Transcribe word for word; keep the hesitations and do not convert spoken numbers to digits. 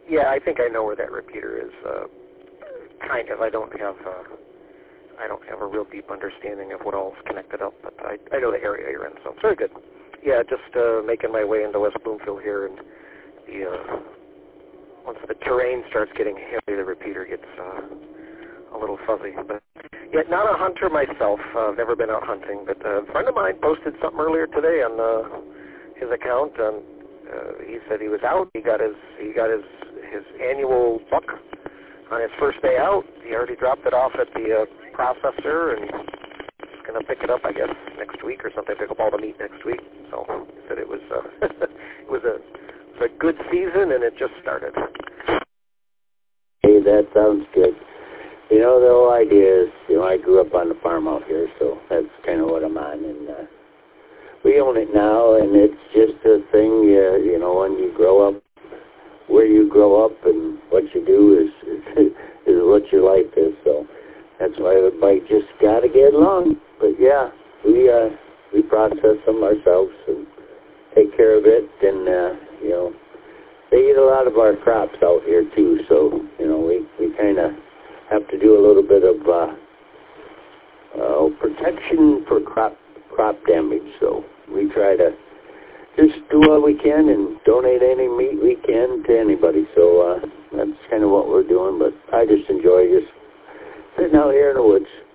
Yeah, I think I know where that repeater is. Uh, kind of. I don't have. Uh, I don't have a real deep understanding of what all's connected up, but I, I know the area you're in, so it's very good. Yeah, just uh, making my way into West Bloomfield here, and the uh, once the terrain starts getting heavy, the repeater gets uh, a little fuzzy. But yet, not a hunter myself. Uh, I've never been out hunting, but a friend of mine posted something earlier today on uh, his account. And uh, he said he was out. He got his he got his his annual buck on his first day out. He already dropped it off at the uh, processor, and he's going to pick it up, I guess, next week or something. Pick up all the meat next week. So he said it was uh, it was a it was a good season, and it just started. Hey, that sounds good. You know, the whole idea is, you know, I grew up on the farm out here, so that's kind of what I'm on, and uh, we own it now, and it's just a thing, uh, you know, when you grow up, where you grow up and what you do is is, is what your life is, so that's why everybody just got to get along. But yeah, we uh, we process them ourselves and take care of it, and uh, you know, they eat a lot of our crops out here too, so you know, we we kind of have to do a little bit of uh, uh, protection for crop crop damage. So we try to just do what we can and donate any meat we can to anybody. So uh, that's kind of what we're doing. But I just enjoy just sitting out here in the woods.